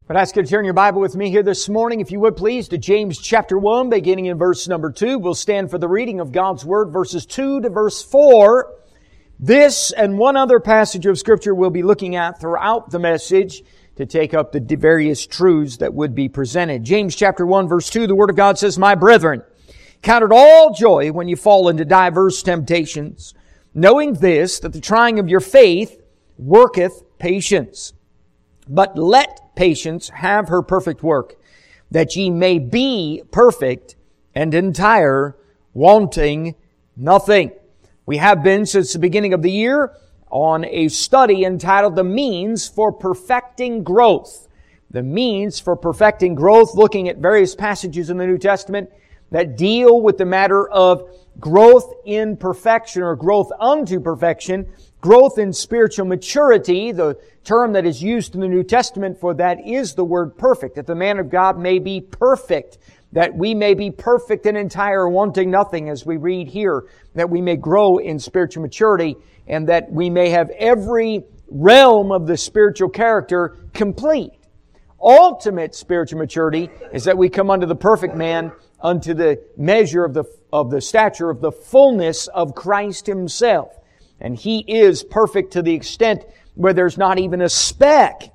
But I ask you to turn your Bible with me here this morning, if you would please, to James chapter 1, beginning in verse number 2. We'll stand for the reading of God's Word, verses 2 to verse 4. This and one other passage of Scripture we'll be looking at throughout the message to take up the various truths that would be presented. James chapter 1, verse 2, the Word of God says, "My brethren, count it all joy when you fall into diverse temptations, knowing this, that the trying of your faith worketh patience. But let patience have her perfect work, that ye may be perfect and entire, wanting nothing." We have been, since the beginning of the year, on a study entitled The Means for Perfecting Growth. The means for perfecting growth, looking at various passages in the New Testament that deal with the matter of growth in perfection or growth unto perfection, growth in spiritual maturity. The term that is used in the New Testament for that is the word perfect, that the man of God may be perfect, that we may be perfect and entire, wanting nothing, as we read here, that we may grow in spiritual maturity and that we may have every realm of the spiritual character complete. Ultimate spiritual maturity is that we come unto the perfect man, unto the measure of the stature of the fullness of Christ Himself. And He is perfect to the extent where there's not even a speck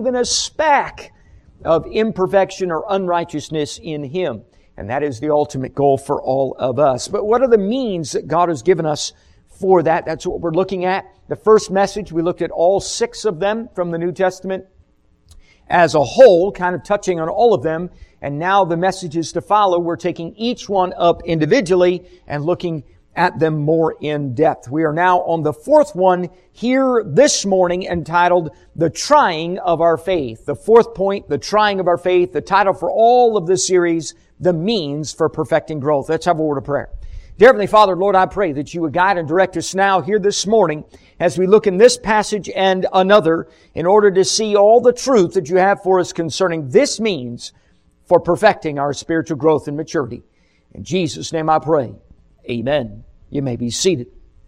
of imperfection or unrighteousness in Him. And that is the ultimate goal for all of us. But what are the means that God has given us for that? That's what we're looking at. The first message, we looked at all 6 of them from the New Testament as a whole, kind of touching on all of them. And now the messages to follow, we're taking each one up individually and looking at them more in depth. We are now on the 4th one here this morning, entitled The Trying of Our Faith. The 4th point, the trying of our faith, the title for all of this series, The Means for Perfecting Growth. Let's have a word of prayer. Dear Heavenly Father, Lord, I pray that You would guide and direct us now here this morning as we look in this passage and another in order to see all the truth that You have for us concerning this means for perfecting our spiritual growth and maturity. In Jesus' name I pray. Amen. You may be seated.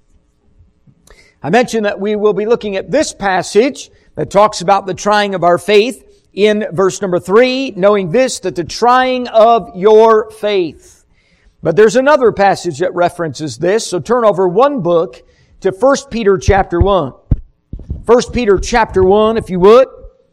I mentioned that we will be looking at this passage that talks about the trying of our faith in verse number 3, knowing this, that the trying of your faith. But there's another passage that references this, so turn over one book to 1 Peter chapter 1. 1 Peter chapter 1, if you would.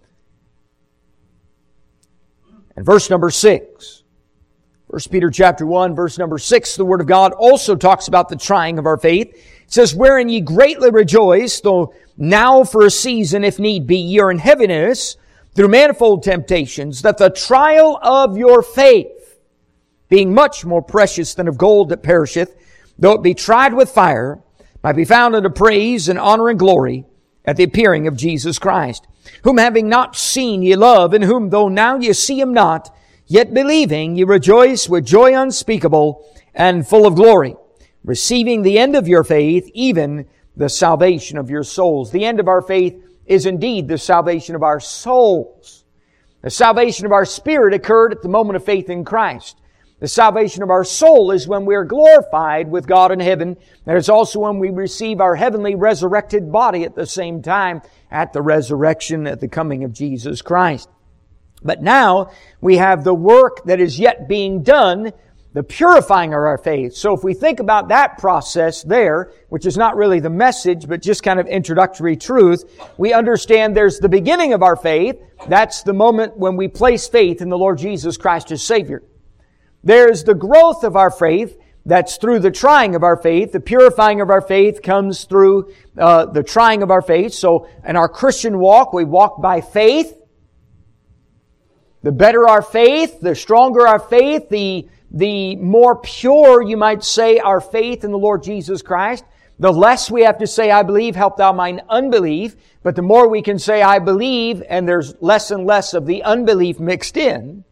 And verse number 6. 1 Peter chapter 1, verse number 6, the Word of God also talks about the trying of our faith. It says, "Wherein ye greatly rejoice, though now for a season, if need be, ye are in heaviness, through manifold temptations, that the trial of your faith, being much more precious than of gold that perisheth, though it be tried with fire, might be found unto praise and honor and glory at the appearing of Jesus Christ, whom having not seen ye love, and whom though now ye see Him not, yet believing ye rejoice with joy unspeakable and full of glory, receiving the end of your faith, even the salvation of your souls." The end of our faith is indeed the salvation of our souls. The salvation of our spirit occurred at the moment of faith in Christ. The salvation of our soul is when we are glorified with God in heaven. That is also when we receive our heavenly resurrected body at the same time at the resurrection, at the coming of Jesus Christ. But now we have the work that is yet being done, the purifying of our faith. So if we think about that process there, which is not really the message, but just kind of introductory truth, we understand there's the beginning of our faith. That's the moment when we place faith in the Lord Jesus Christ as Savior. There's the growth of our faith. That's through the trying of our faith. The purifying of our faith comes through the trying of our faith. So in our Christian walk, we walk by faith. The better our faith, the stronger our faith, the more pure, you might say, our faith in the Lord Jesus Christ. The less we have to say, "I believe, help thou mine unbelief." But the more we can say, "I believe," and there's less and less of the unbelief mixed in.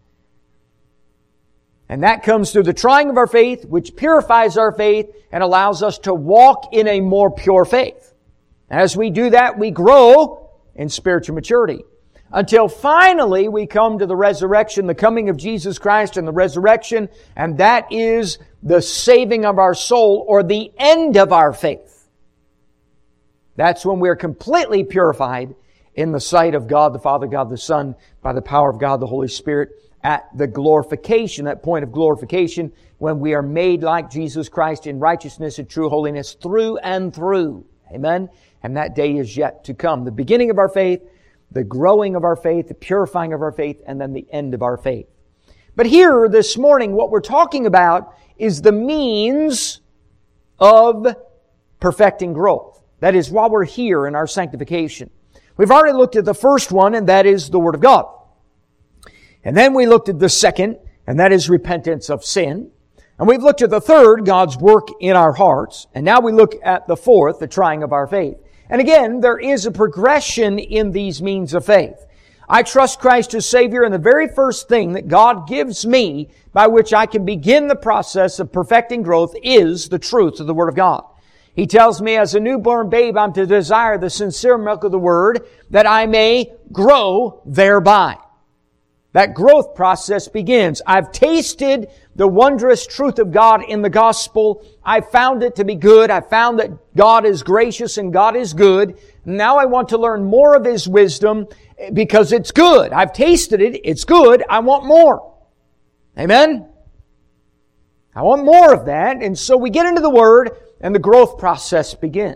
And that comes through the trying of our faith, which purifies our faith and allows us to walk in a more pure faith. As we do that, we grow in spiritual maturity. Until finally we come to the resurrection, the coming of Jesus Christ and the resurrection, and that is the saving of our soul, or the end of our faith. That's when we're completely purified in the sight of God the Father, God the Son, by the power of God the Holy Spirit, at the glorification, that point of glorification, when we are made like Jesus Christ in righteousness and true holiness through and through. Amen? And that day is yet to come. The beginning of our faith, the growing of our faith, the purifying of our faith, and then the end of our faith. But here, this morning, what we're talking about is the means of perfecting growth. That is, while we're here in our sanctification. We've already looked at the first one, and that is the Word of God. And then we looked at the second, and that is repentance of sin. And we've looked at the third, God's work in our hearts. And now we look at the fourth, the trying of our faith. And again, there is a progression in these means of faith. I trust Christ as Savior, and the very first thing that God gives me by which I can begin the process of perfecting growth is the truth of the Word of God. He tells me as a newborn babe I'm to desire the sincere milk of the Word that I may grow thereby. That growth process begins. I've tasted the wondrous truth of God in the gospel. I found it to be good. I found that God is gracious and God is good. Now I want to learn more of His wisdom because it's good. I've tasted it. It's good. I want more. Amen? I want more of that. And so we get into the Word and the growth process begins.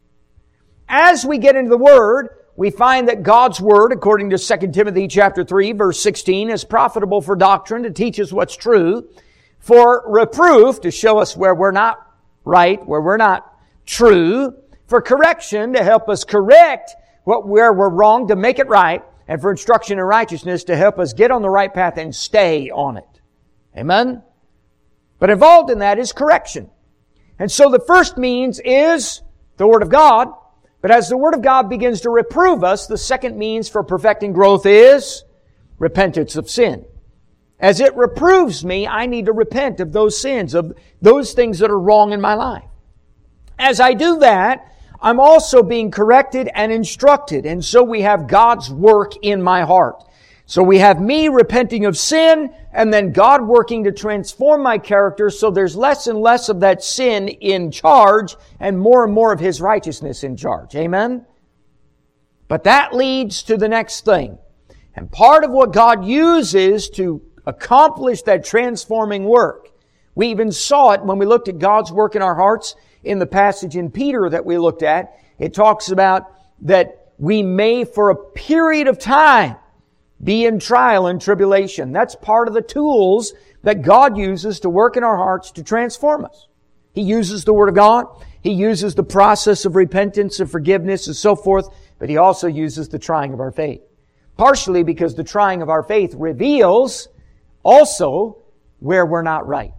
As we get into the Word, we find that God's Word, according to 2 Timothy chapter 3, verse 16, is profitable for doctrine, to teach us what's true, for reproof, to show us where we're not right, where we're not true, for correction, to help us correct where we're wrong, to make it right, and for instruction in righteousness, to help us get on the right path and stay on it. Amen? But involved in that is correction. And so the first means is the Word of God. But as the Word of God begins to reprove us, the second means for perfecting growth is repentance of sin. As it reproves me, I need to repent of those sins, of those things that are wrong in my life. As I do that, I'm also being corrected and instructed. And so we have God's work in my heart. So we have me repenting of sin, and then God working to transform my character so there's less and less of that sin in charge and more of His righteousness in charge. Amen? But that leads to the next thing. And part of what God uses to accomplish that transforming work, we even saw it when we looked at God's work in our hearts in the passage in Peter that we looked at. It talks about that we may for a period of time be in trial and tribulation. That's part of the tools that God uses to work in our hearts to transform us. He uses the Word of God. He uses the process of repentance and forgiveness and so forth, but He also uses the trying of our faith. Partially because the trying of our faith reveals also where we're not right.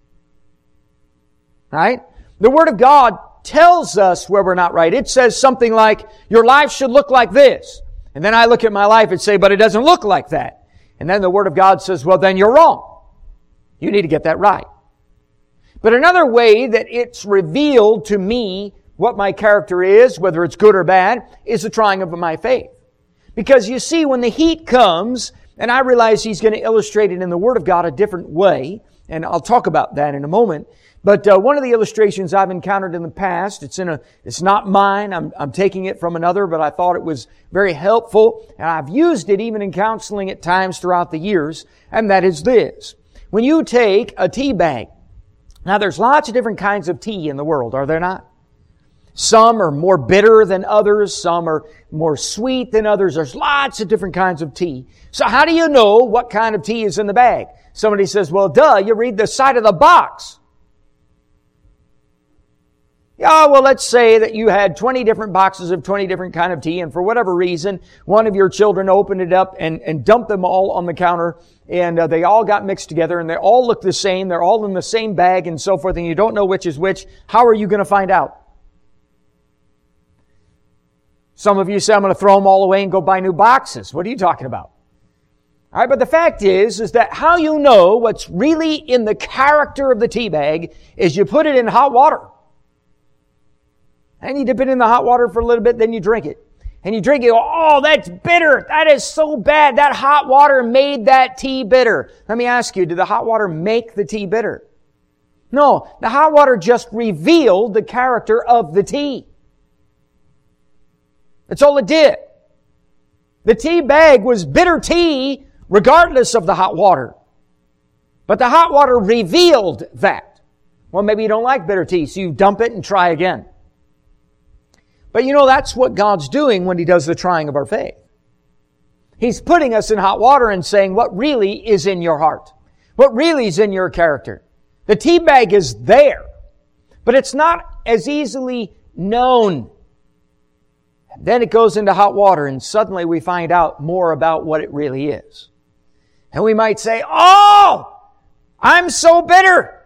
Right? The Word of God tells us where we're not right. It says something like, your life should look like this. And then I look at my life and say, but it doesn't look like that. And then the Word of God says, well, then you're wrong. You need to get that right. But another way that it's revealed to me what my character is, whether it's good or bad, is the trying of my faith. Because you see, when the heat comes, and I realize he's going to illustrate it in the Word of God a different way, and I'll talk about that in a moment. But one of the illustrations I've encountered in the past, it's not mine. I'm taking it from another, but I thought it was very helpful, and I've used it even in counseling at times throughout the years, and that is this. When you take a tea bag, now there's lots of different kinds of tea in the world, are there not? Some are more bitter than others. Some are more sweet than others. There's lots of different kinds of tea. So how do you know what kind of tea is in the bag? Somebody says, well, duh, you read the side of the box. Yeah, well, let's say that you had 20 different boxes of 20 different kind of tea, and for whatever reason, one of your children opened it up and dumped them all on the counter, and they all got mixed together, and they all look the same. They're all in the same bag and so forth, and you don't know which is which. How are you going to find out? Some of you say, I'm going to throw them all away and go buy new boxes. What are you talking about? All right, but the fact is that how you know what's really in the character of the tea bag is you put it in hot water. And you dip it in the hot water for a little bit, then you drink it. And you drink it, oh, that's bitter. That is so bad. That hot water made that tea bitter. Let me ask you, did the hot water make the tea bitter? No, the hot water just revealed the character of the tea. That's all it did. The tea bag was bitter tea regardless of the hot water. But the hot water revealed that. Well, maybe you don't like bitter tea, so you dump it and try again. But you know, that's what God's doing when He does the trying of our faith. He's putting us in hot water and saying what really is in your heart. What really is in your character. The tea bag is there, but it's not as easily known. Then it goes into hot water and suddenly we find out more about what it really is. And we might say, "Oh, I'm so bitter.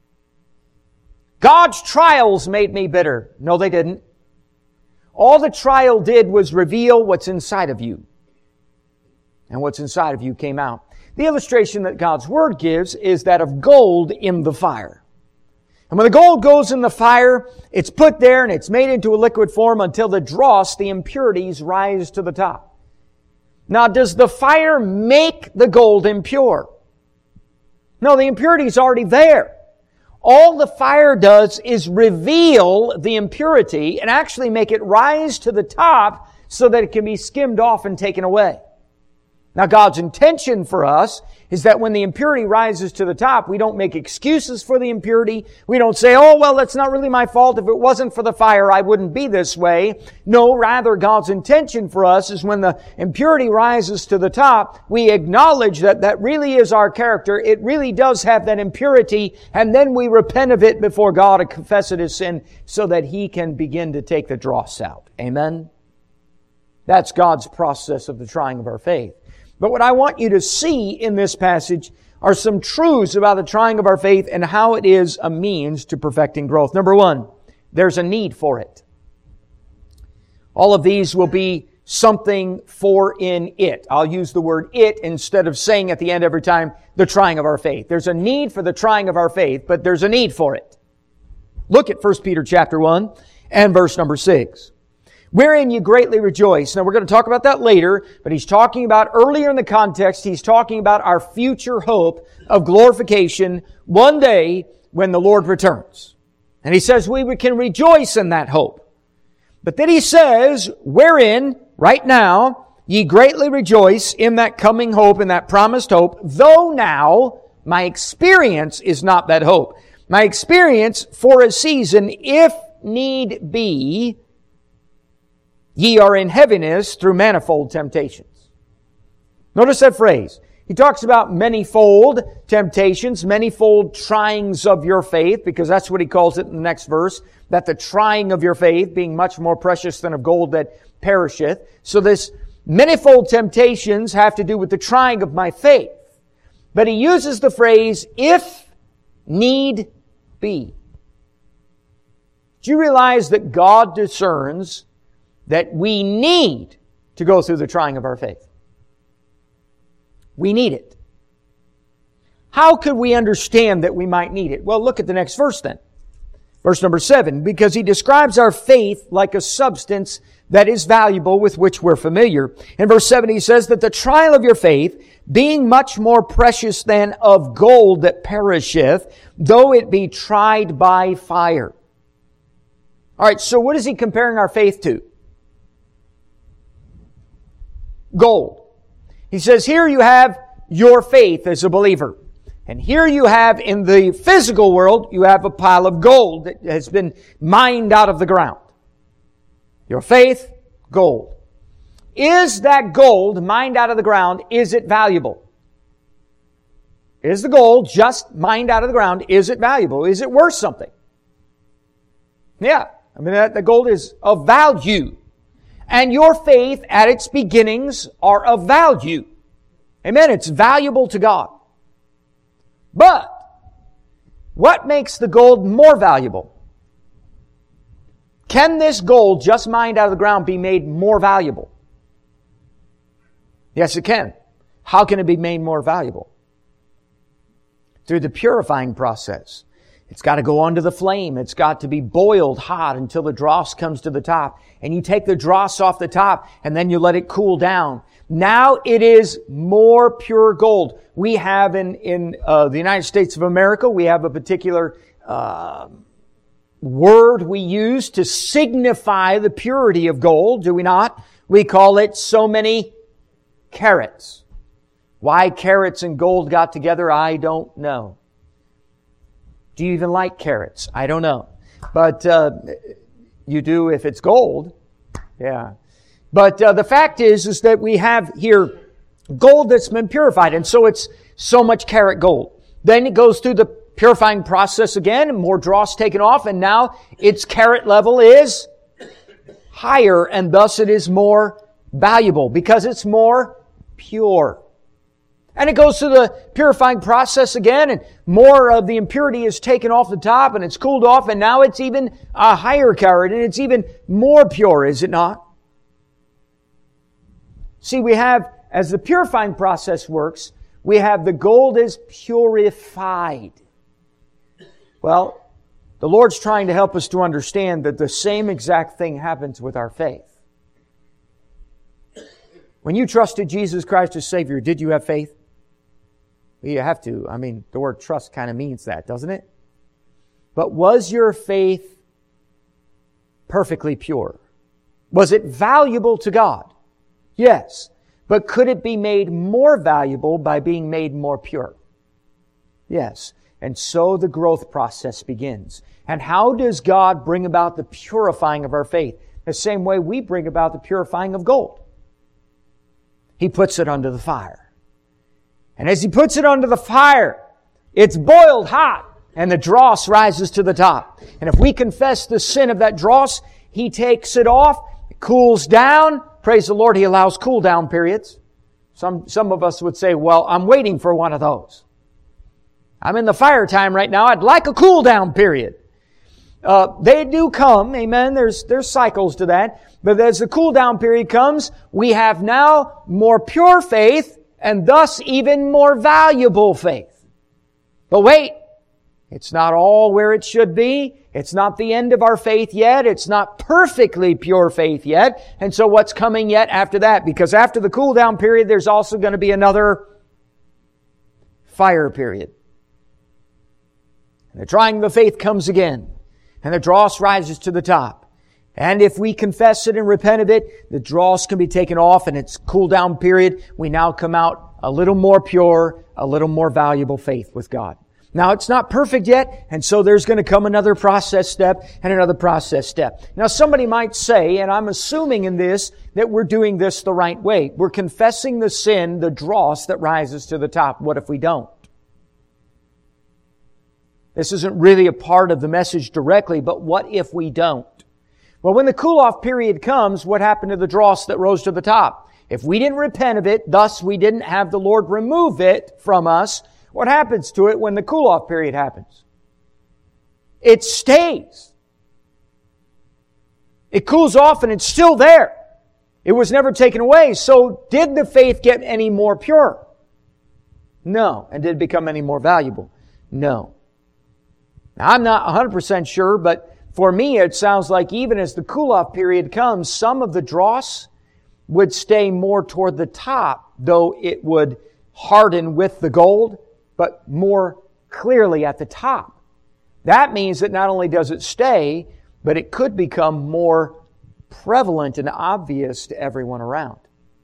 God's trials made me bitter." No, they didn't. All the trial did was reveal what's inside of you. And what's inside of you came out. The illustration that God's Word gives is that of gold in the fire. And when the gold goes in the fire, it's put there and it's made into a liquid form until the dross, the impurities, rise to the top. Now, does the fire make the gold impure? No, the impurity is already there. All the fire does is reveal the impurity and actually make it rise to the top so that it can be skimmed off and taken away. Now, God's intention for us is that when the impurity rises to the top, we don't make excuses for the impurity. We don't say, "Oh, well, that's not really my fault. If it wasn't for the fire, I wouldn't be this way." No, rather, God's intention for us is when the impurity rises to the top, we acknowledge that that really is our character. It really does have that impurity, and then we repent of it before God and confess it as sin so that He can begin to take the dross out. Amen? That's God's process of the trying of our faith. But what I want you to see in this passage are some truths about the trying of our faith and how it is a means to perfecting growth. Number one, there's a need for it. All of these will be something for in it. I'll use the word it instead of saying at the end every time, the trying of our faith. There's a need for the trying of our faith, but there's a need for it. Look at 1 Peter chapter 1 and verse number 6. Wherein you greatly rejoice. Now we're going to talk about that later, but he's talking about earlier in the context, he's talking about our future hope of glorification one day when the Lord returns. And he says we can rejoice in that hope. But then he says, wherein, right now, ye greatly rejoice in that coming hope, in that promised hope, though now my experience is not that hope. My experience for a season, if need be, ye are in heaviness through manifold temptations. Notice that phrase. He talks about manifold temptations, manifold tryings of your faith, because that's what he calls it in the next verse, that the trying of your faith, being much more precious than of gold that perisheth. So this manifold temptations have to do with the trying of my faith. But he uses the phrase, if need be. Do you realize that God discerns that we need to go through the trying of our faith? We need it. How could we understand that we might need it? Well, look at the next verse then. Verse number 7, because he describes our faith like a substance that is valuable with which we're familiar. In verse 7 he says that the trial of your faith, being much more precious than of gold that perisheth, though it be tried by fire. All right, so what is he comparing our faith to? Gold. He says, here you have your faith as a believer. And here you have, in the physical world, you have a pile of gold that has been mined out of the ground. Your faith, gold. Is that gold mined out of the ground, is it valuable? Is the gold just mined out of the ground, is it valuable? Is it worth something? Yeah. I mean, the gold is of value. And your faith at its beginnings are of value. Amen. It's valuable to God. But what makes the gold more valuable? Can this gold just mined out of the ground be made more valuable? Yes, it can. How can it be made more valuable? Through the purifying process. It's got to go onto the flame. It's got to be boiled hot until the dross comes to the top. And you take the dross off the top and then you let it cool down. Now it is more pure gold. We have in the United States of America, we have a particular word we use to signify the purity of gold, do we not? We call it so many carats. Why carats and gold got together, I don't know. Do you even like carrots? I don't know. But you do if it's gold. Yeah. But the fact is that we have here gold that's been purified, and so it's so much carat gold. Then it goes through the purifying process again, and more dross taken off, and now its carat level is higher, and thus it is more valuable because it's more pure. And it goes through the purifying process again, and more of the impurity is taken off the top, and it's cooled off, and now it's even a higher carat, and it's even more pure, is it not? See, we have, as the purifying process works, we have the gold is purified. Well, the Lord's trying to help us to understand that the same exact thing happens with our faith. When you trusted Jesus Christ as Savior, did you have faith? Well, you have to. I mean, the word trust kind of means that, doesn't it? But was your faith perfectly pure? Was it valuable to God? Yes. But could it be made more valuable by being made more pure? Yes. And so the growth process begins. And how does God bring about the purifying of our faith? The same way we bring about the purifying of gold. He puts it under the fire. And as He puts it under the fire, it's boiled hot, and the dross rises to the top. And if we confess the sin of that dross, He takes it off, it cools down. Praise the Lord, He allows cool down periods. Some of us would say, well, I'm waiting for one of those. I'm in the fire time right now. I'd like a cool down period. They do come, amen. There's cycles to that. But as the cool down period comes, we have now more pure faith and thus even more valuable faith. But wait, it's not all where it should be. It's not the end of our faith yet. It's not perfectly pure faith yet. And so what's coming yet after that? Because after the cool down period, there's also going to be another fire period. And the trying of the faith comes again. And the dross rises to the top. And if we confess it and repent of it, the dross can be taken off and its cool down period, we now come out a little more pure, a little more valuable faith with God. Now, it's not perfect yet, and so there's going to come another process step and another process step. Now, somebody might say, and I'm assuming in this, that we're doing this the right way. We're confessing the sin, the dross that rises to the top. What if we don't? This isn't really a part of the message directly, but what if we don't? Well, when the cool-off period comes, what happened to the dross that rose to the top? If we didn't repent of it, thus we didn't have the Lord remove it from us, what happens to it when the cool-off period happens? It stays. It cools off and it's still there. It was never taken away. So did the faith get any more pure? No. And did it become any more valuable? No. Now, I'm not 100% sure, but for me it sounds like even as the cool-off period comes, some of the dross would stay more toward the top, though it would harden with the gold, but more clearly at the top. That means that not only does it stay, but it could become more prevalent and obvious to everyone around.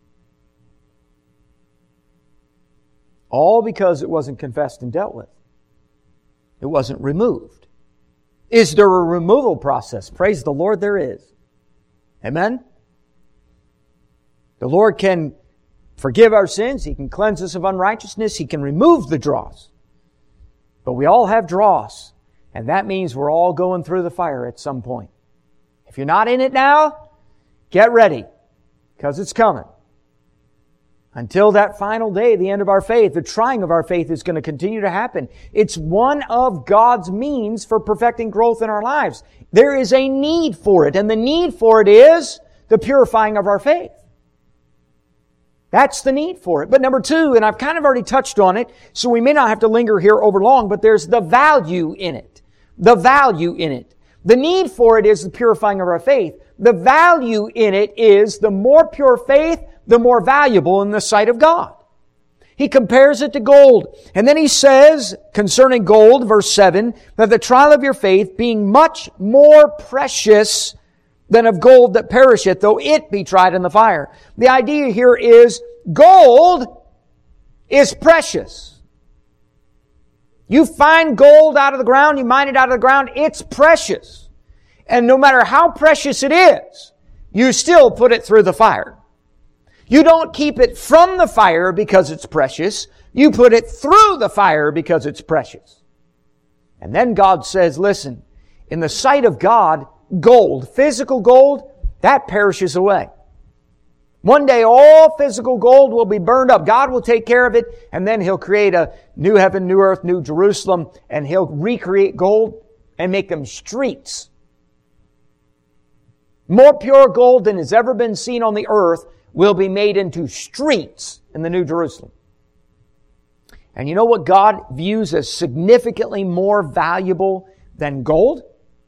All because it wasn't confessed and dealt with. It wasn't removed. Is there a removal process? Praise the Lord, there is. Amen? The Lord can forgive our sins. He can cleanse us of unrighteousness. He can remove the dross. But we all have dross. And that means we're all going through the fire at some point. If you're not in it now, get ready. Because it's coming. Until that final day, the end of our faith, the trying of our faith is going to continue to happen. It's one of God's means for perfecting growth in our lives. There is a need for it. And the need for it is the purifying of our faith. That's the need for it. But number two, and I've kind of already touched on it, so we may not have to linger here over long, but there's the value in it. The value in it. The need for it is the purifying of our faith. The value in it is the more pure faith, the more valuable in the sight of God. He compares it to gold. And then he says, concerning gold, verse 7, that the trial of your faith, being much more precious than of gold that perisheth, though it be tried in the fire. The idea here is Gold is precious. You find gold out of the ground, you mine it out of the ground, it's precious. And no matter how precious it is, you still put it through the fire. You don't keep it from the fire because it's precious. You put it through the fire because it's precious. And then God says, listen, in the sight of God, gold, physical gold, that perishes away. One day all physical gold will be burned up. God will take care of it, and then He'll create a new heaven, new earth, new Jerusalem, and He'll recreate gold and make them streets. More pure gold than has ever been seen on the earth will be made into streets in the New Jerusalem. And you know what God views as significantly more valuable than gold?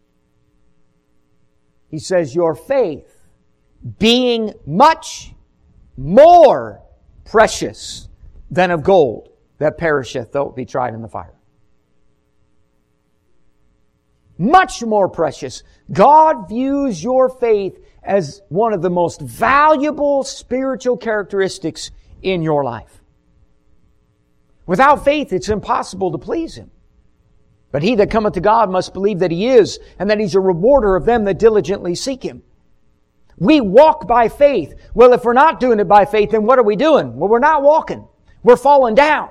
He says, your faith, being much more precious than of gold that perisheth, though it be tried in the fire. Much more precious. God views your faith as one of the most valuable spiritual characteristics in your life. Without faith, it's impossible to please Him. But he that cometh to God must believe that He is, and that He's a rewarder of them that diligently seek Him. We walk by faith. Well, if we're not doing it by faith, then what are we doing? Well, we're not walking. We're falling down.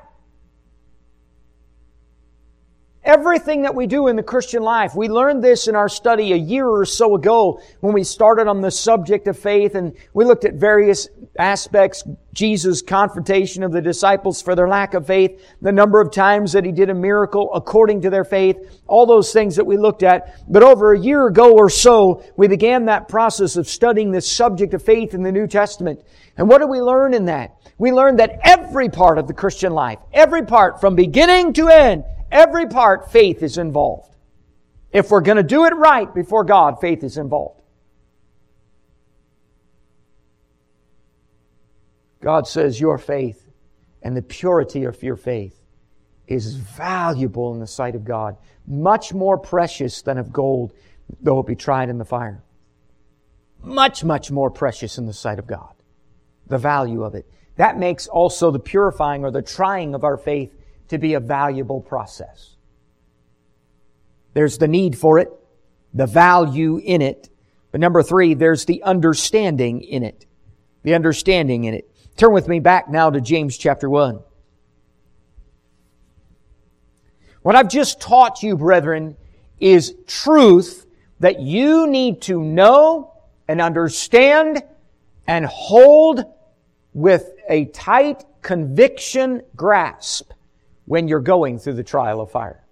Everything that we do in the Christian life, we learned this in our study a year or so ago when we started on the subject of faith, and we looked at various aspects, Jesus' confrontation of the disciples for their lack of faith, the number of times that He did a miracle according to their faith, all those things that we looked at. But over a year ago or so, we began that process of studying this subject of faith in the New Testament. And what did we learn in that? We learned that every part of the Christian life, every part from beginning to end, every part, faith is involved. If we're going to do it right before God, faith is involved. God says your faith and the purity of your faith is valuable in the sight of God. Much more precious than of gold, though it be tried in the fire. Much, much more precious in the sight of God. The value of it. That makes also the purifying or the trying of our faith to be a valuable process. There's the need for it, the value in it. But number 3, there's the understanding in it. The understanding in it. Turn with me back now to James chapter 1. What I've just taught you, brethren, is truth that you need to know and understand and hold with a tight conviction grasp when you're going through the trial of fire.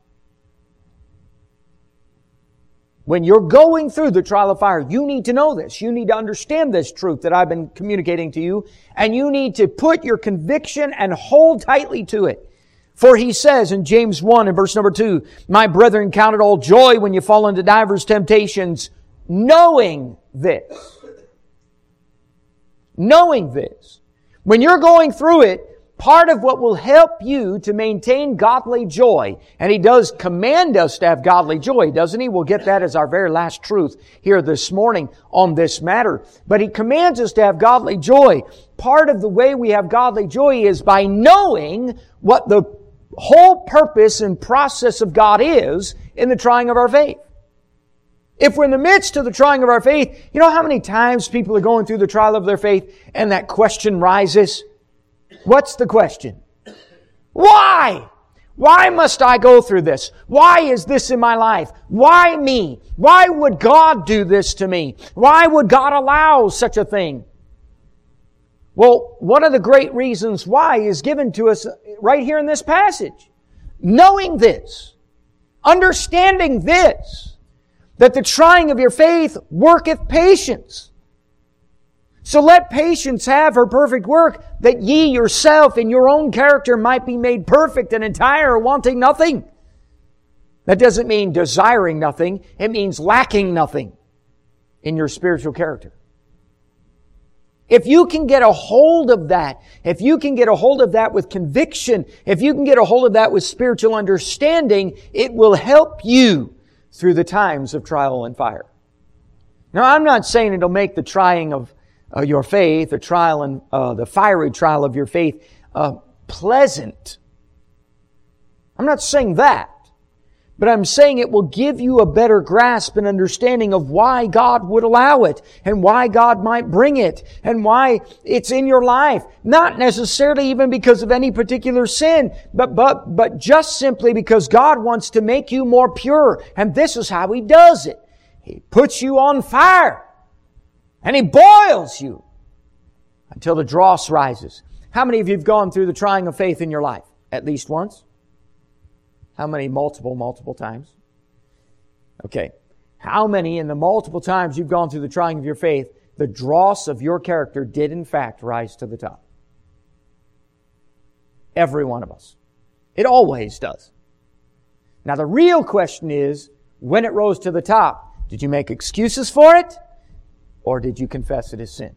When you're going through the trial of fire, you need to know this. You need to understand this truth that I've been communicating to you, and you need to put your conviction and hold tightly to it. For he says in James 1 and verse number 2, my brethren, count it all joy when you fall into divers temptations, knowing this. Knowing this. When you're going through it, part of what will help you to maintain godly joy, and He does command us to have godly joy, doesn't He? We'll get that as our very last truth here this morning on this matter. But He commands us to have godly joy. Part of the way we have godly joy is by knowing what the whole purpose and process of God is in the trying of our faith. If we're in the midst of the trying of our faith, you know how many times people are going through the trial of their faith and that question rises? What's the question? Why? Why must I go through this? Why is this in my life? Why me? Why would God do this to me? Why would God allow such a thing? Well, one of the great reasons why is given to us right here in this passage. Knowing this, understanding this, that the trying of your faith worketh patience. So let patience have her perfect work, that ye yourself in your own character might be made perfect and entire, wanting nothing. That doesn't mean desiring nothing. It means lacking nothing in your spiritual character. If you can get a hold of that, if you can get a hold of that with conviction, if you can get a hold of that with spiritual understanding, it will help you through the times of trial and fire. Now, I'm not saying it'll make the trying of your faith, the trial and the fiery trial of your faith, pleasant. I'm not saying that. But I'm saying it will give you a better grasp and understanding of why God would allow it and why God might bring it and why it's in your life. Not necessarily even because of any particular sin, but just simply because God wants to make you more pure. And this is how He does it. He puts you on fire and He boils you until the dross rises. How many of you have gone through the trying of faith in your life? At least once? How many? Multiple times? Okay. How many in the multiple times you've gone through the trying of your faith, the dross of your character did in fact rise to the top? Every one of us. It always does. Now the real question is, when it rose to the top, did you make excuses for it? Or did you confess it as sin?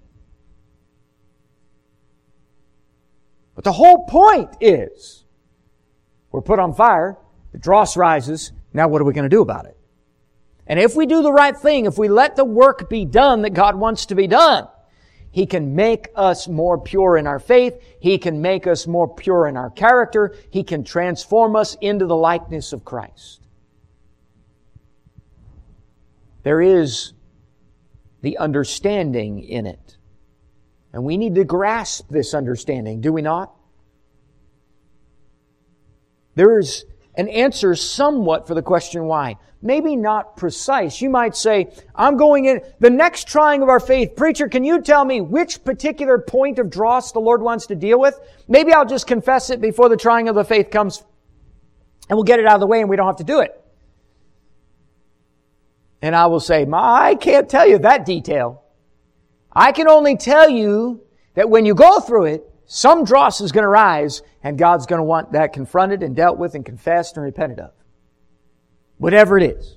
But the whole point is, we're put on fire, the dross rises, now what are we going to do about it? And if we do the right thing, if we let the work be done that God wants to be done, He can make us more pure in our faith. He can make us more pure in our character. He can transform us into the likeness of Christ. There is the understanding in it. And we need to grasp this understanding, do we not? There's an answer somewhat for the question why. Maybe not precise. You might say, I'm going in the next trying of our faith. Preacher, can you tell me which particular point of dross the Lord wants to deal with? Maybe I'll just confess it before the trying of the faith comes and we'll get it out of the way and we don't have to do it. And I will say, I can't tell you that detail. I can only tell you that when you go through it, some dross is going to rise, and God's going to want that confronted and dealt with and confessed and repented of. Whatever it is.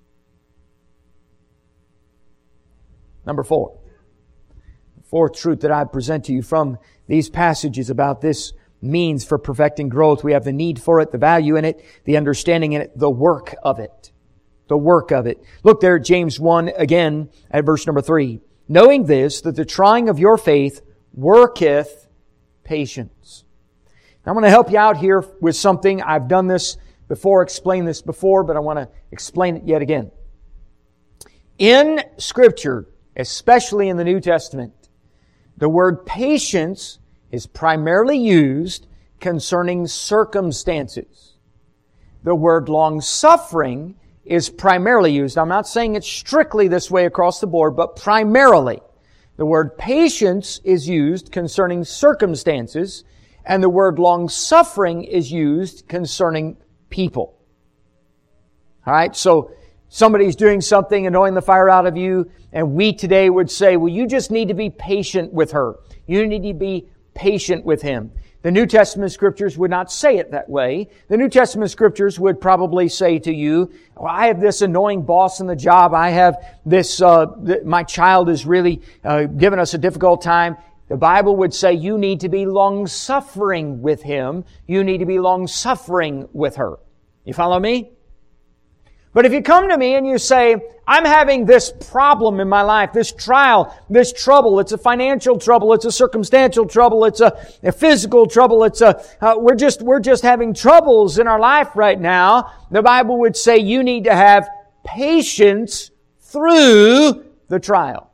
Number 4. The fourth truth that I present to you from these passages about this means for perfecting growth. We have the need for it, the value in it, the understanding in it, the work of it. The work of it. Look there at James 1 again at verse number 3. Knowing this, that the trying of your faith worketh patience. Now, I'm going to help you out here with something. I've done this before, explained this before, but I want to explain it yet again. In Scripture, especially in the New Testament, the word patience is primarily used concerning circumstances. The word long-suffering is primarily used. I'm not saying it's strictly this way across the board, but primarily. The word patience is used concerning circumstances, and the word long-suffering is used concerning people. All right, so somebody's doing something, annoying the fire out of you, and we today would say, well, you just need to be patient with her. You need to be patient with him. The New Testament Scriptures would not say it that way. The New Testament Scriptures would probably say to you, well, I have this annoying boss in the job. I have this, my child is really giving us a difficult time. The Bible would say you need to be long-suffering with him. You need to be long-suffering with her. You follow me? But if you come to me and you say, I'm having this problem in my life, this trial, this trouble, it's a financial trouble, it's a circumstantial trouble, it's a physical trouble, we're just having troubles in our life right now, the Bible would say you need to have patience through the trial.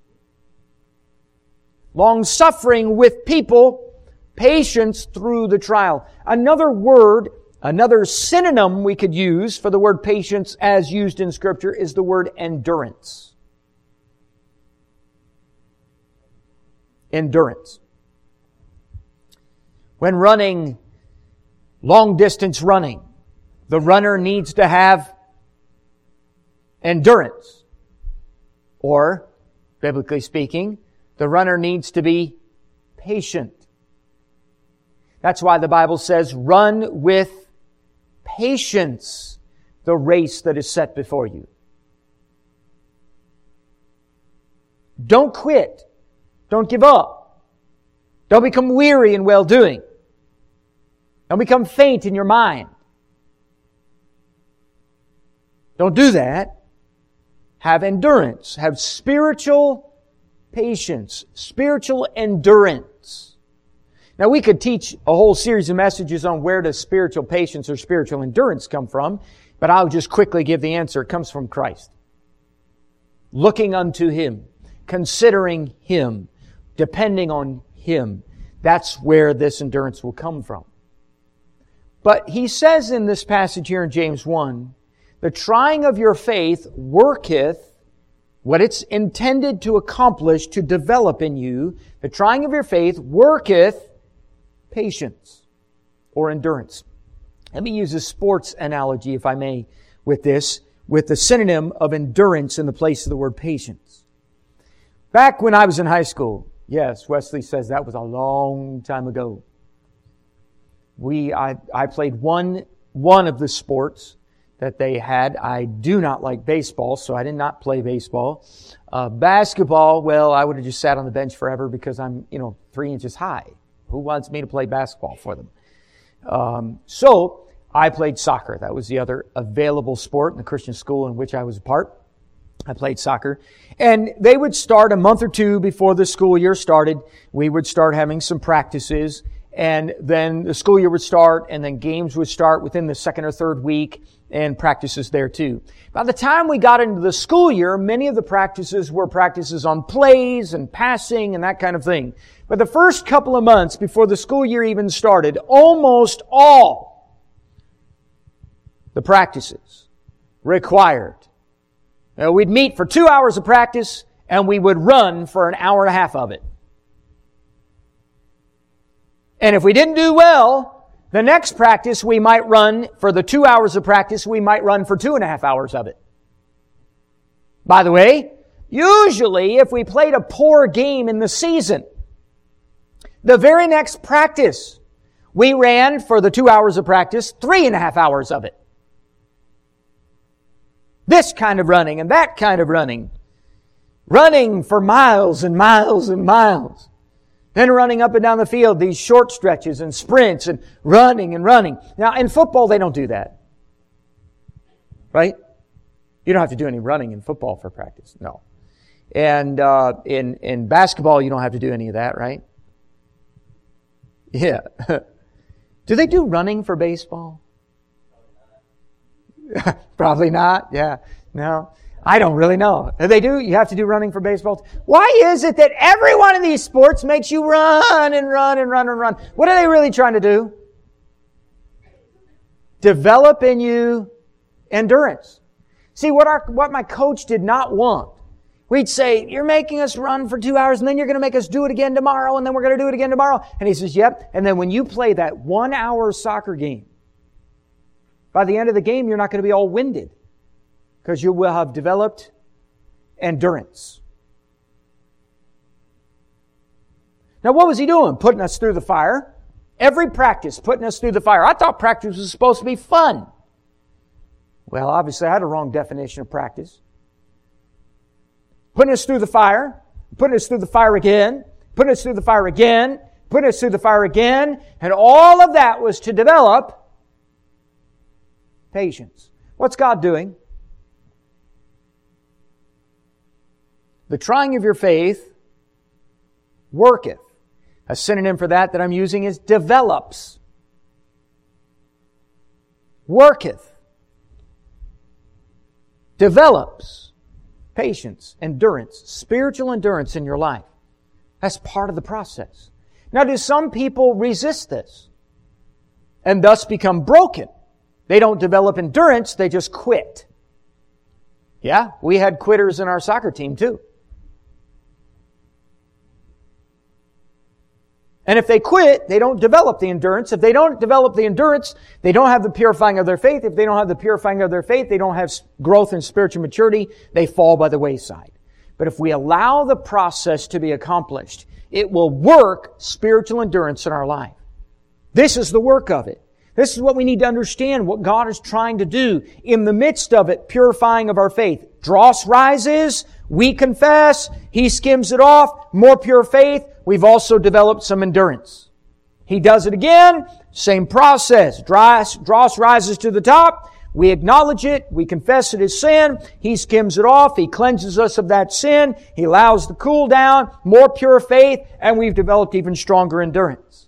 Long-suffering with people, patience through the trial. Another synonym we could use for the word patience as used in Scripture is the word endurance. Endurance. When running, long distance running, the runner needs to have endurance. Or, biblically speaking, the runner needs to be patient. That's why the Bible says, run with patience the race that is set before you. Don't quit. Don't give up. Don't become weary in well-doing. Don't become faint in your mind. Don't do that. Have endurance. Have spiritual patience, spiritual endurance. Now we could teach a whole series of messages on where does spiritual patience or spiritual endurance come from, but I'll just quickly give the answer. It comes from Christ. Looking unto Him, considering Him, depending on Him. That's where this endurance will come from. But he says in this passage here in James 1, the trying of your faith worketh what it's intended to accomplish, to develop in you. The trying of your faith worketh patience or endurance. Let me use a sports analogy, if I may, with this, with the synonym of endurance in the place of the word patience. Back when I was in high school, yes, Wesley says that was a long time ago. I played one of the sports that they had. I do not like baseball, so I did not play baseball. Basketball, well, I would have just sat on the bench forever because I'm, 3 inches high. Who wants me to play basketball for them? So I played soccer. That was the other available sport in the Christian school in which I was a part. I played soccer. And they would start a month or two before the school year started. We would start having some practices. And then the school year would start, and then games would start within the second or third week, and practices there too. By the time we got into the school year, many of the practices were practices on plays and passing and that kind of thing. But the first couple of months before the school year even started, almost all the practices required. We'd meet for 2 hours of practice, and we would run for an hour and a half of it. And if we didn't do well, the next practice we might run for the 2 hours of practice, we might run for 2.5 hours of it. By the way, usually if we played a poor game in the season, the very next practice, we ran for the 2 hours of practice, 3.5 hours of it. This kind of running and that kind of running. Running for miles and miles and miles. Then running up and down the field, these short stretches and sprints and running and running. Now, in football, they don't do that. Right? You don't have to do any running in football for practice. No. And in basketball, you don't have to do any of that, right? Yeah. Do they do running for baseball? Probably not. Yeah. No. I don't really know. They do? You have to do running for baseball? Why is it that every one of these sports makes you run and run and run and run? What are they really trying to do? Develop in you endurance. See, what my coach did not want. We'd say, you're making us run for 2 hours and then you're going to make us do it again tomorrow and then we're going to do it again tomorrow. And he says, yep. And then when you play that 1 hour soccer game, by the end of the game, you're not going to be all winded. Because you will have developed endurance. Now what was he doing? Putting us through the fire. Every practice, putting us through the fire. I thought practice was supposed to be fun. Well, obviously I had a wrong definition of practice. Putting us through the fire. Putting us through the fire again. Putting us through the fire again. Putting us through the fire again. And all of that was to develop patience. What's God doing? The trying of your faith worketh. A synonym for that I'm using is develops. Worketh. Develops. Patience, endurance, spiritual endurance in your life. That's part of the process. Now, do some people resist this and thus become broken? They don't develop endurance, they just quit. Yeah, we had quitters in our soccer team too. And if they quit, they don't develop the endurance. If they don't develop the endurance, they don't have the purifying of their faith. If they don't have the purifying of their faith, they don't have growth in spiritual maturity. They fall by the wayside. But if we allow the process to be accomplished, it will work spiritual endurance in our life. This is the work of it. This is what we need to understand, what God is trying to do. In the midst of it, purifying of our faith. Dross rises, we confess, He skims it off, more pure faith. We've also developed some endurance. He does it again, same process. Dross rises to the top, We acknowledge it. We confess it as sin. He skims it off. He cleanses us of that sin. He allows the cool down, more pure faith, and we've developed even stronger endurance.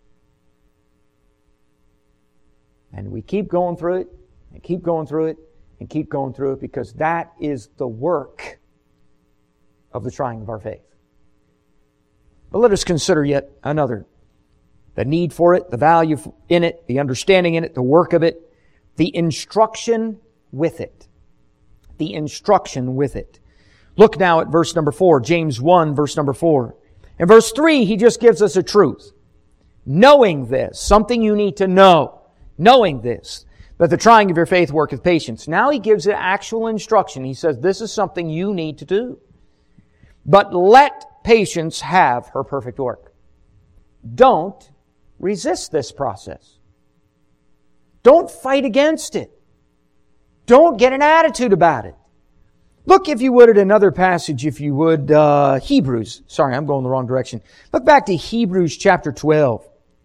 And we keep going through it, and keep going through it, and keep going through it, because that is the work of the trying of our faith. But let us consider yet another. The need for it, the value in it, the understanding in it, the work of it, the instruction with it. The instruction with it. Look now at verse number 4, James 1, verse number 4. In verse 3, he just gives us a truth. Knowing this, something you need to know. Knowing this, that the trying of your faith worketh patience. Now he gives it actual instruction. He says, this is something you need to do. But let patience have her perfect work. Don't resist this process. Don't fight against it. Don't get an attitude about it. Look, if you would, at another passage, if you would, Hebrews. Sorry, I'm going the wrong direction. Look back to Hebrews chapter 12.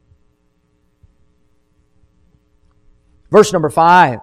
Verse number 5.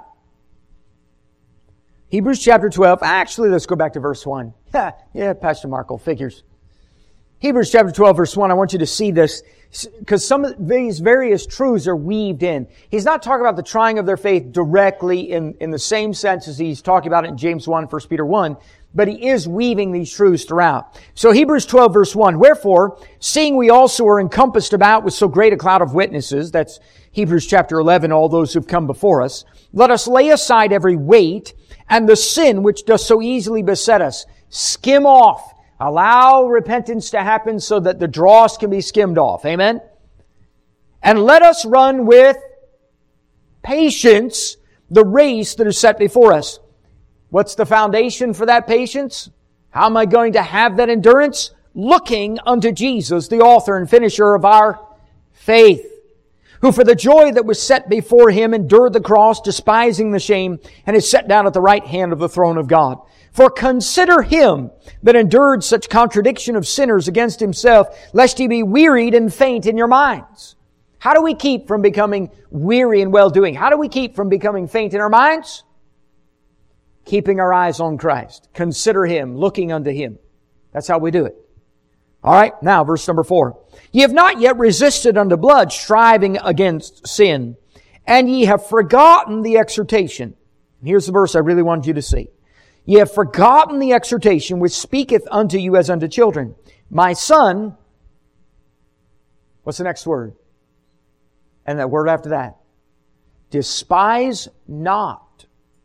Hebrews chapter 12. Actually, let's go back to verse 1. Yeah, Pastor Markle, figures. Hebrews chapter 12, verse 1. I want you to see this, because some of these various truths are weaved in. He's not talking about the trying of their faith directly in the same sense as he's talking about it in James 1, 1 Peter 1, but he is weaving these truths throughout. So Hebrews 12, verse 1. Wherefore, seeing we also are encompassed about with so great a cloud of witnesses, that's Hebrews chapter 11, all those who've come before us, let us lay aside every weight and the sin which does so easily beset us. Skim off. Allow repentance to happen so that the dross can be skimmed off. Amen? And let us run with patience the race that is set before us. What's the foundation for that patience? How am I going to have that endurance? Looking unto Jesus, the author and finisher of our faith, who for the joy that was set before him endured the cross, despising the shame, and is set down at the right hand of the throne of God. For consider him that endured such contradiction of sinners against himself, lest ye be wearied and faint in your minds. How do we keep from becoming weary in well-doing? How do we keep from becoming faint in our minds? Keeping our eyes on Christ. Consider him, looking unto him. That's how we do it. All right, now verse number 4. Ye have not yet resisted unto blood, striving against sin, and ye have forgotten the exhortation. And here's the verse I really wanted you to see. Ye have forgotten the exhortation which speaketh unto you as unto children. My son, what's the next word? And that word after that. Despise not.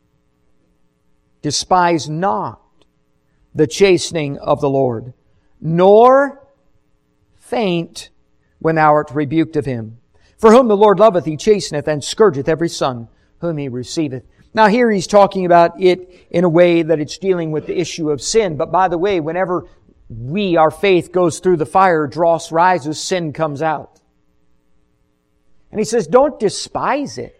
Despise not the chastening of the Lord, nor faint when thou art rebuked of him. For whom the Lord loveth, he chasteneth, and scourgeth every son whom he receiveth. Now here he's talking about it in a way that it's dealing with the issue of sin. But by the way, whenever our faith goes through the fire, dross rises, sin comes out. And he says, don't despise it.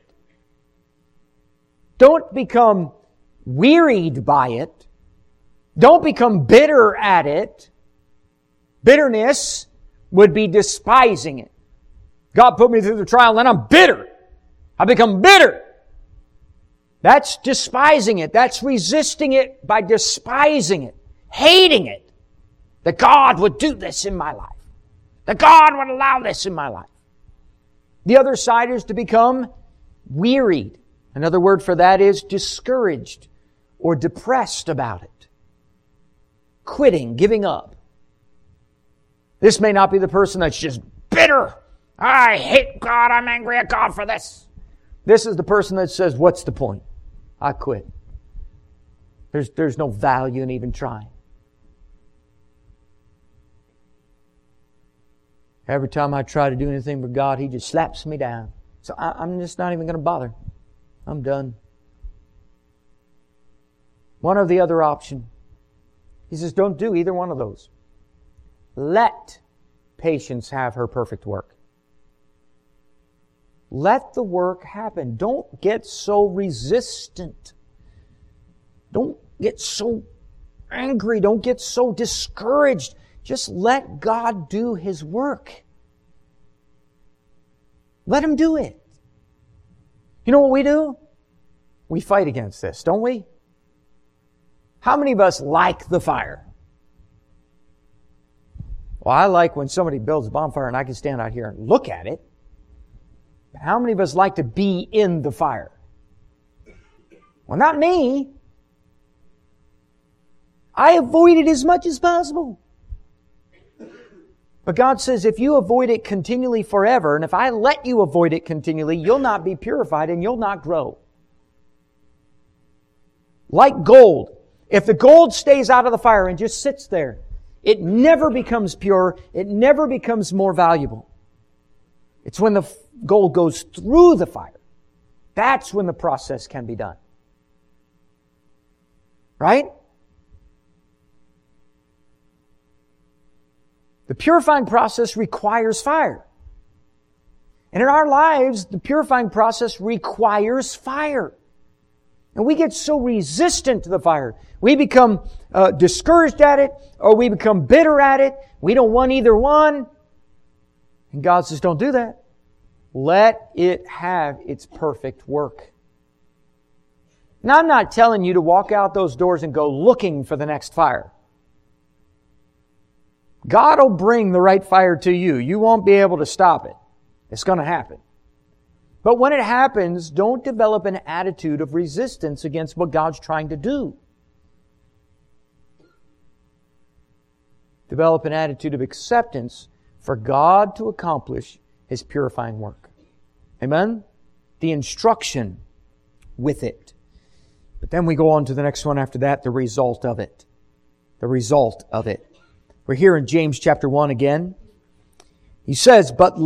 Don't become wearied by it. Don't become bitter at it. Bitterness would be despising it. God put me through the trial and I'm bitter. I become bitter. That's despising it. That's resisting it by despising it, hating it. That God would do this in my life. That God would allow this in my life. The other side is to become wearied. Another word for that is discouraged or depressed about it. Quitting, giving up. This may not be the person that's just bitter. I hate God. I'm angry at God for this. This is the person that says, what's the point? I quit. There's no value in even trying. Every time I try to do anything for God, He just slaps me down. So I'm just not even going to bother. I'm done. One or the other option. He says, don't do either one of those. Let patience have her perfect work. Let the work happen. Don't get so resistant. Don't get so angry. Don't get so discouraged. Just let God do His work. Let Him do it. You know what we do? we fight against this, don't we? How many of us like the fire? Well, I like when somebody builds a bonfire and I can stand out here and look at it. But how many of us like to be in the fire? Well, not me. I avoid it as much as possible. But God says if you avoid it continually forever, and if I let you avoid it continually, you'll not be purified and you'll not grow. Like gold. If the gold stays out of the fire and just sits there, it never becomes pure. It never becomes more valuable. It's when the gold goes through the fire. That's when the process can be done. Right? The purifying process requires fire. And in our lives, the purifying process requires fire. And we get so resistant to the fire. We become discouraged at it, or we become bitter at it. We don't want either one. And God says, don't do that. Let it have its perfect work. Now, I'm not telling you to walk out those doors and go looking for the next fire. God will bring the right fire to you. You won't be able to stop it. It's going to happen. But when it happens, don't develop an attitude of resistance against what God's trying to do. Develop an attitude of acceptance for God to accomplish His purifying work. Amen? The instruction with it. But then we go on to the next one after that, the result of it. The result of it. We're here in James chapter 1 again. He says, verse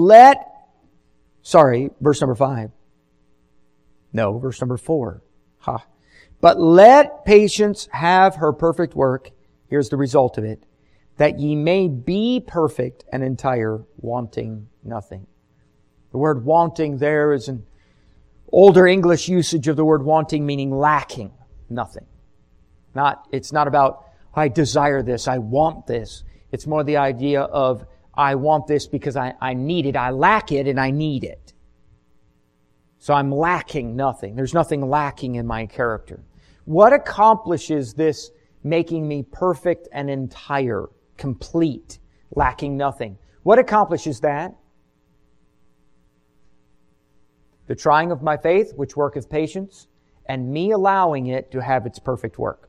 number 5. No, verse number 4. But let patience have her perfect work. Here's the result of it. That ye may be perfect and entire, wanting nothing. The word wanting there is an older English usage of the word wanting, meaning lacking nothing. It's not about, I desire this, I want this. It's more the idea of, I want this because I need it. I lack it and I need it. So I'm lacking nothing. There's nothing lacking in my character. What accomplishes this making me perfect and entire, complete, lacking nothing? What accomplishes that? The trying of my faith, which worketh patience, and me allowing it to have its perfect work.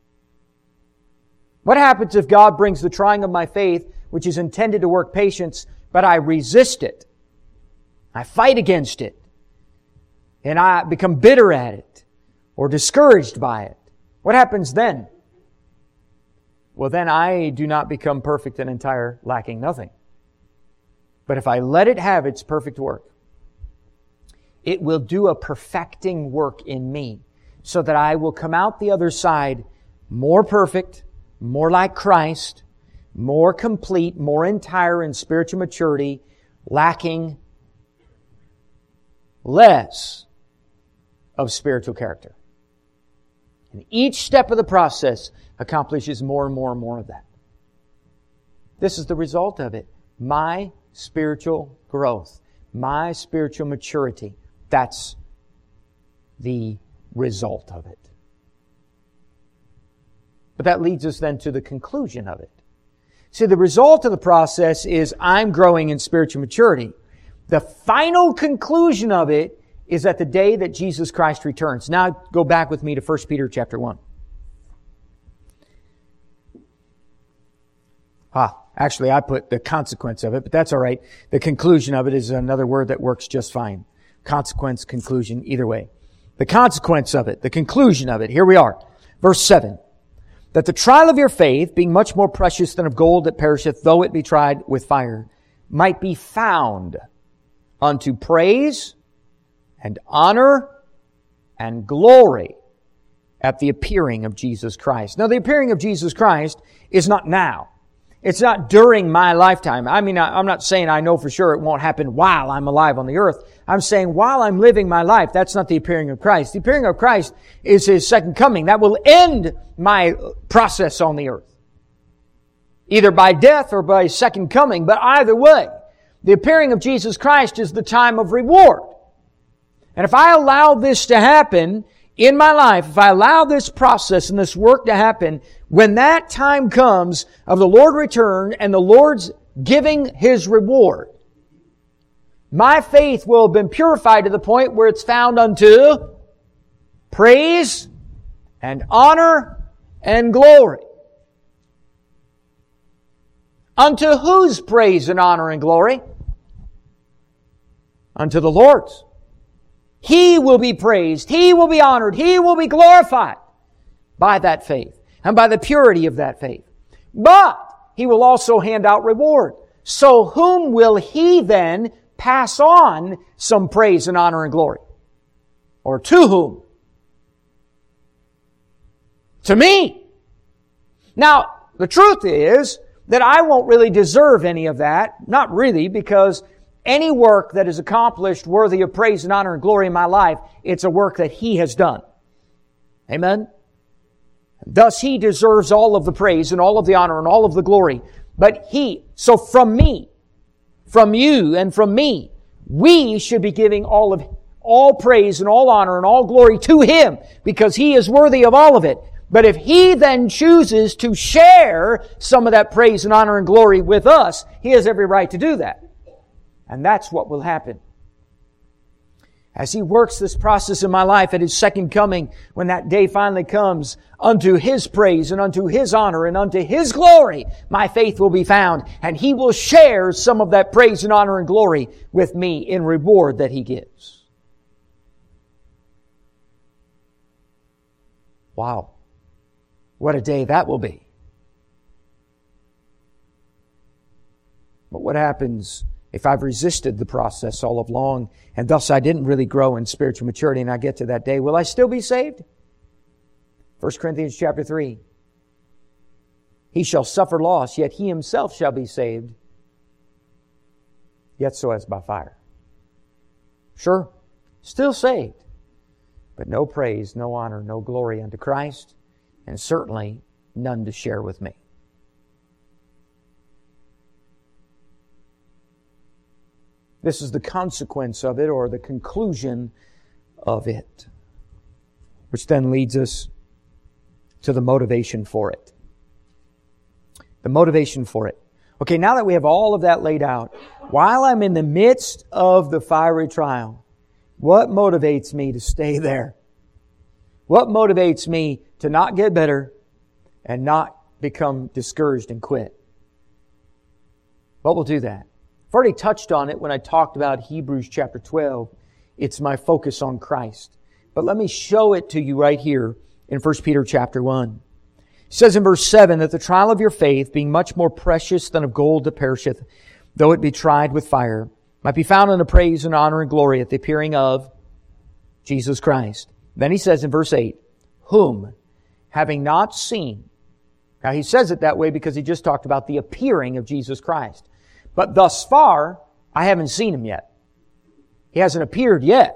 What happens if God brings the trying of my faith, which is intended to work patience, but I resist it? I fight against it. And I become bitter at it or discouraged by it. What happens then? Well, then I do not become perfect and entire, lacking nothing. But if I let it have its perfect work, it will do a perfecting work in me so that I will come out the other side more perfect, more like Christ, more complete, more entire in spiritual maturity, lacking less of spiritual character. And each step of the process accomplishes more and more and more of that. This is the result of it. My spiritual growth, my spiritual maturity. That's the result of it. But that leads us then to the conclusion of it. See, the result of the process is I'm growing in spiritual maturity. The final conclusion of it is at the day that Jesus Christ returns. Now go back with me to 1 Peter chapter 1. Actually, I put the consequence of it, but that's all right. The conclusion of it is another word that works just fine. Consequence, conclusion, either way. The consequence of it, the conclusion of it. Here we are. Verse 7. That the trial of your faith, being much more precious than of gold that perisheth, though it be tried with fire, might be found unto praise and honor and glory at the appearing of Jesus Christ. Now, the appearing of Jesus Christ is not now. It's not during my lifetime. I mean, I'm not saying I know for sure it won't happen while I'm alive on the earth. I'm saying while I'm living my life, that's not the appearing of Christ. The appearing of Christ is His second coming. That will end my process on the earth. Either by death or by second coming, but either way, the appearing of Jesus Christ is the time of reward. And if I allow this to happen, in my life, if I allow this process and this work to happen, when that time comes of the Lord return and the Lord's giving His reward, my faith will have been purified to the point where it's found unto praise and honor and glory. Unto whose praise and honor and glory? Unto the Lord's. He will be praised. He will be honored. He will be glorified by that faith and by the purity of that faith. But He will also hand out reward. So whom will He then pass on some praise and honor and glory? Or to whom? To me. Now, the truth is that I won't really deserve any of that. Not really, because any work that is accomplished worthy of praise and honor and glory in my life, it's a work that He has done. Amen? Thus He deserves all of the praise and all of the honor and all of the glory. But so from me, from you and from me, we should be giving all praise and all honor and all glory to Him, because He is worthy of all of it. But if He then chooses to share some of that praise and honor and glory with us, He has every right to do that. And that's what will happen. As He works this process in my life at His second coming, when that day finally comes, unto His praise and unto His honor and unto His glory, my faith will be found, and He will share some of that praise and honor and glory with me in reward that He gives. Wow. What a day that will be. But what happens if I've resisted the process all along, and thus I didn't really grow in spiritual maturity, and I get to that day? Will I still be saved? 1 Corinthians chapter 3. He shall suffer loss, yet he himself shall be saved, yet so as by fire. Sure, still saved, but no praise, no honor, no glory unto Christ, and certainly none to share with me. This is the consequence of it, or the conclusion of it. Which then leads us to the motivation for it. The motivation for it. Okay, now that we have all of that laid out, while I'm in the midst of the fiery trial, what motivates me to stay there? What motivates me to not get better and not become discouraged and quit? What will do that? I've already touched on it when I talked about Hebrews chapter 12. It's my focus on Christ. But let me show it to you right here in 1 Peter chapter 1. It says in verse 7 that the trial of your faith, being much more precious than of gold that perisheth, though it be tried with fire, might be found unto praise and honor and glory at the appearing of Jesus Christ. Then he says in verse 8, whom, having not seen. Now he says it that way because he just talked about the appearing of Jesus Christ. But thus far, I haven't seen Him yet. He hasn't appeared yet.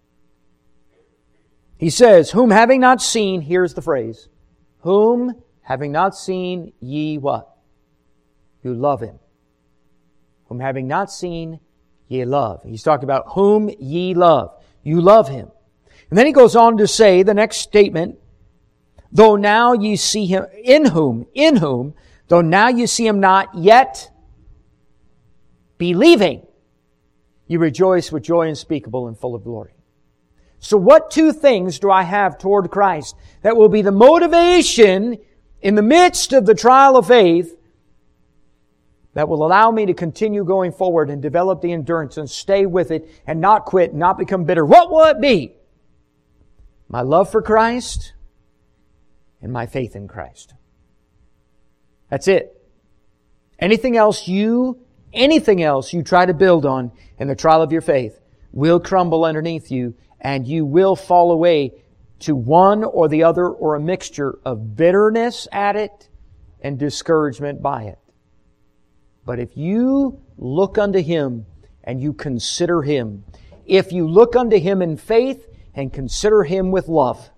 He says, whom having not seen, here's the phrase, whom having not seen ye what? You love Him. Whom having not seen, ye love. He's talking about whom ye love. You love Him. And then he goes on to say, the next statement, though now ye see Him, in whom, though now you see Him not yet, believing, you rejoice with joy unspeakable and full of glory. So what two things do I have toward Christ that will be the motivation in the midst of the trial of faith that will allow me to continue going forward and develop the endurance and stay with it and not quit and not become bitter? What will it be? My love for Christ and my faith in Christ. That's it. Anything else you try to build on in the trial of your faith will crumble underneath you, and you will fall away to one or the other, or a mixture of bitterness at it and discouragement by it. But if you look unto Him and you consider Him, if you look unto Him in faith and consider Him with love,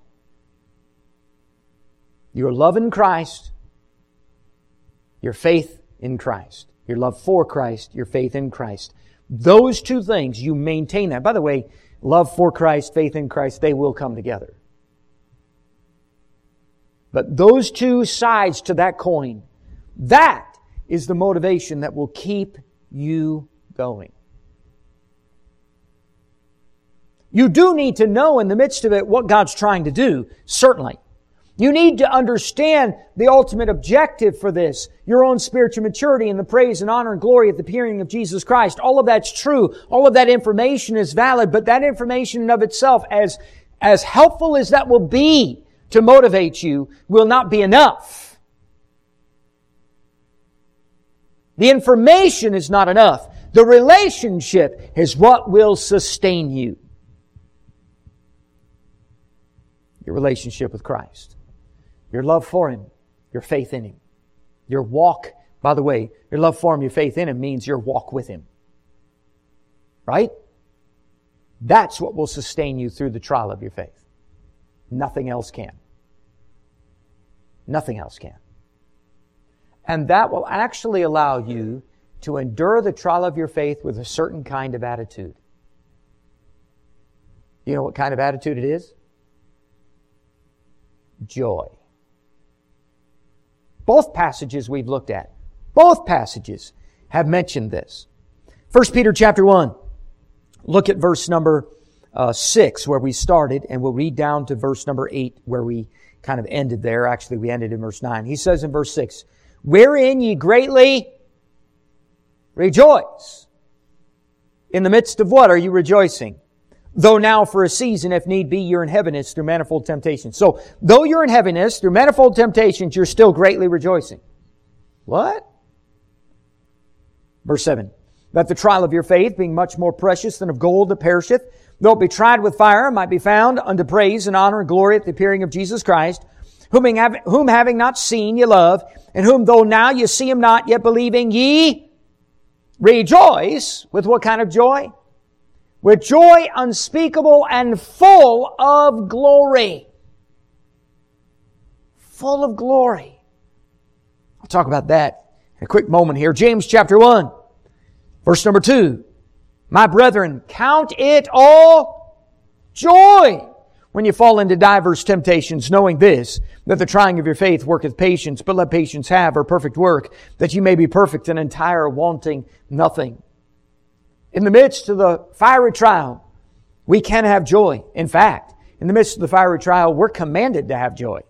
your love in Christ, your faith in Christ, your love for Christ, your faith in Christ. Those two things, you maintain that. By the way, love for Christ, faith in Christ, they will come together. But those two sides to that coin, that is the motivation that will keep you going. You do need to know in the midst of it what God's trying to do, certainly. You need to understand the ultimate objective for this, your own spiritual maturity and the praise and honor and glory at the appearing of Jesus Christ. All of that's true. All of that information is valid, but that information in of itself, as helpful as that will be to motivate you, will not be enough. The information is not enough. The relationship is what will sustain you. Your relationship with Christ. Your love for Him. Your faith in Him. Your walk, by the way, your love for Him, your faith in Him means your walk with Him. Right? That's what will sustain you through the trial of your faith. Nothing else can. Nothing else can. And that will actually allow you to endure the trial of your faith with a certain kind of attitude. You know what kind of attitude it is? Joy. Both passages we've looked at, both passages have mentioned this. 1 Peter chapter 1, look at verse number 6 where we started, and we'll read down to verse number 8 where we kind of ended there. Actually, we ended in verse 9. He says in verse 6, wherein ye greatly rejoice. In the midst of what are you rejoicing? Though now for a season, if need be, you're in heaviness through manifold temptations. So, though you're in heaviness through manifold temptations, you're still greatly rejoicing. What? Verse 7. That the trial of your faith, being much more precious than of gold that perisheth, though it be tried with fire, might be found unto praise and honor and glory at the appearing of Jesus Christ, whom having not seen ye love, and whom though now ye see Him not, yet believing ye rejoice. With what kind of joy? With joy unspeakable and full of glory. Full of glory. I'll talk about that in a quick moment here. James chapter 1, verse number 2. My brethren, count it all joy when you fall into diverse temptations, knowing this, that the trying of your faith worketh patience, but let patience have her perfect work, that you may be perfect and entire, wanting nothing. In the midst of the fiery trial, we can have joy. In fact, in the midst of the fiery trial, we're commanded to have joy.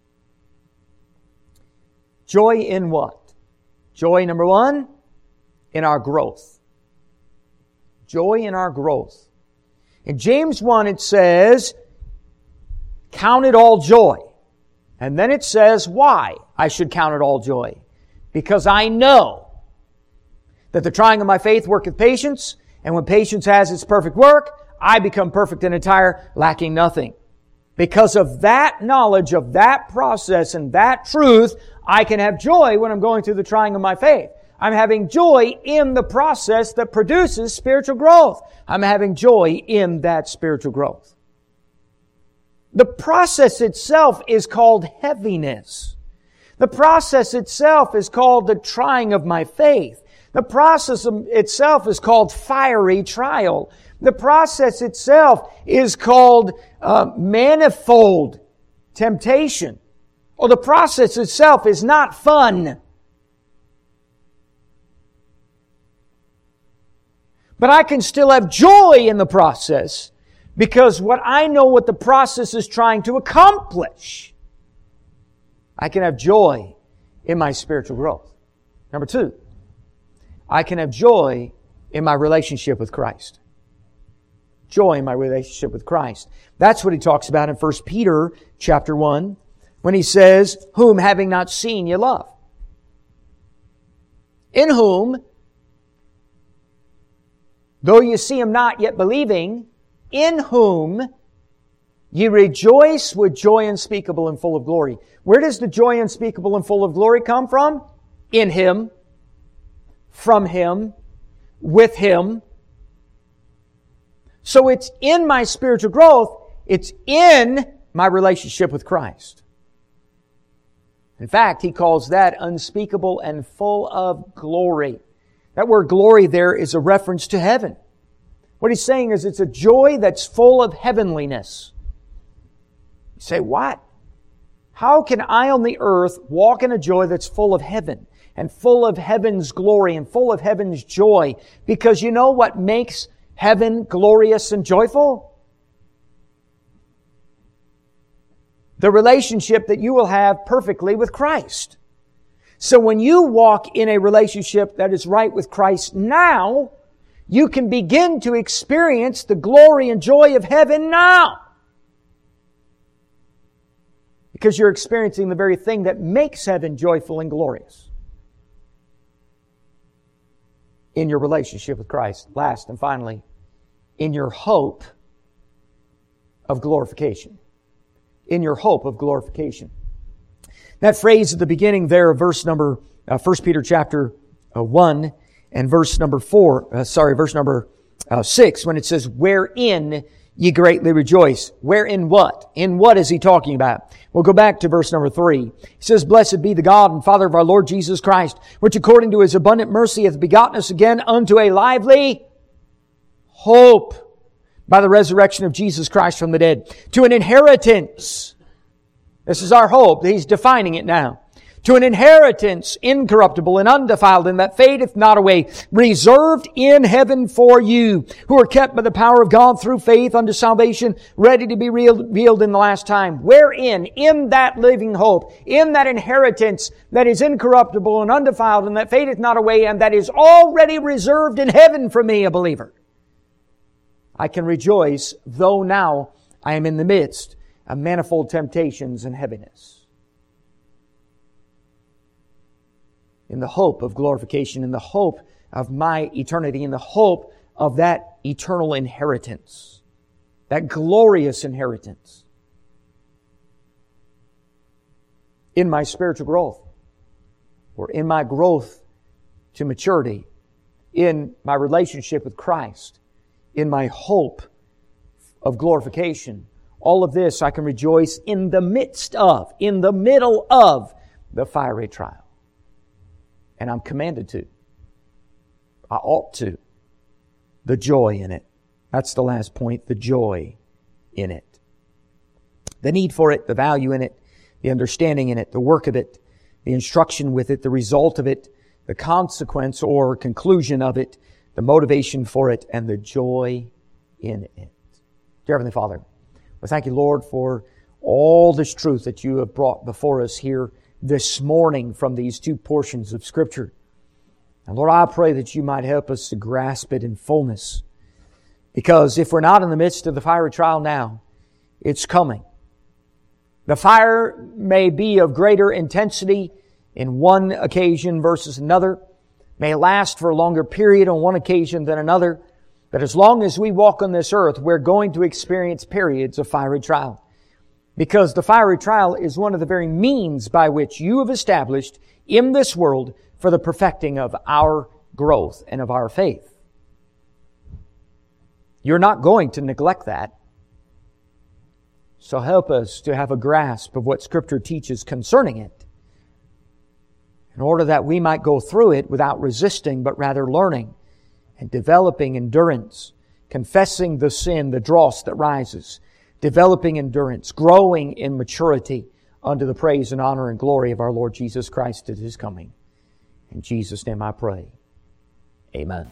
Joy in what? Joy, number one, in our growth. Joy in our growth. In James 1, it says, count it all joy. And then it says why I should count it all joy. Because I know that the trying of my faith worketh patience, and when patience has its perfect work, I become perfect and entire, lacking nothing. Because of that knowledge of that process and that truth, I can have joy when I'm going through the trying of my faith. I'm having joy in the process that produces spiritual growth. I'm having joy in that spiritual growth. The process itself is called heaviness. The process itself is called the trying of my faith. The process itself is called fiery trial. The process itself is called manifold temptation. Or the process itself is not fun. But I can still have joy in the process because I know what the process is trying to accomplish. I can have joy in my spiritual growth. Number two, I can have joy in my relationship with Christ. Joy in my relationship with Christ. That's what he talks about in 1 Peter chapter 1 when he says, whom having not seen ye love. In whom, though you see Him not, yet believing, in whom ye rejoice with joy unspeakable and full of glory. Where does the joy unspeakable and full of glory come from? In Him, from Him, with Him. So it's in my spiritual growth. It's in my relationship with Christ. In fact, he calls that unspeakable and full of glory. That word glory there is a reference to heaven. What he's saying is it's a joy that's full of heavenliness. You say, what? How can I on the earth walk in a joy that's full of heaven and full of heaven's glory and full of heaven's joy? Because you know what makes heaven glorious and joyful? The relationship that you will have perfectly with Christ. So when you walk in a relationship that is right with Christ now, you can begin to experience the glory and joy of heaven now. Because you're experiencing the very thing that makes heaven joyful and glorious. In your relationship with Christ. Last and finally, in your hope of glorification. In your hope of glorification. That phrase at the beginning there of verse number, 1 Peter chapter 1 and verse number 6, when it says, wherein ye greatly rejoice. Wherein what? In what is he talking about? We'll go back to verse number 3. He says, blessed be the God and Father of our Lord Jesus Christ, which according to His abundant mercy hath begotten us again unto a lively hope by the resurrection of Jesus Christ from the dead, to an inheritance. This is our hope. He's defining it now. To an inheritance incorruptible and undefiled, and that fadeth not away, reserved in heaven for you, who are kept by the power of God through faith unto salvation, ready to be revealed in the last time. Wherein, in that living hope, in that inheritance that is incorruptible and undefiled, and that fadeth not away, and that is already reserved in heaven for me, a believer, I can rejoice, though now I am in the midst of manifold temptations and heaviness. In the hope of glorification, in the hope of my eternity, in the hope of that eternal inheritance, that glorious inheritance. In my spiritual growth, or in my growth to maturity, in my relationship with Christ, in my hope of glorification, all of this I can rejoice in the midst of, in the middle of the fiery trial. And I'm commanded to. I ought to. The joy in it. That's the last point. The joy in it. The need for it, the value in it, the understanding in it, the work of it, the instruction with it, the result of it, the consequence or conclusion of it, the motivation for it, and the joy in it. Dear Heavenly Father, we thank you, Lord, for all this truth that you have brought before us here this morning from these two portions of Scripture. And Lord, I pray that you might help us to grasp it in fullness. Because if we're not in the midst of the fiery trial now, it's coming. The fire may be of greater intensity in one occasion versus another, may last for a longer period on one occasion than another, but as long as we walk on this earth, we're going to experience periods of fiery trial. Because the fiery trial is one of the very means by which you have established in this world for the perfecting of our growth and of our faith. You're not going to neglect that. So help us to have a grasp of what Scripture teaches concerning it, in order that we might go through it without resisting, but rather learning and developing endurance, confessing the sin, the dross that rises, developing endurance, growing in maturity unto the praise and honor and glory of our Lord Jesus Christ at His coming. In Jesus' name I pray. Amen.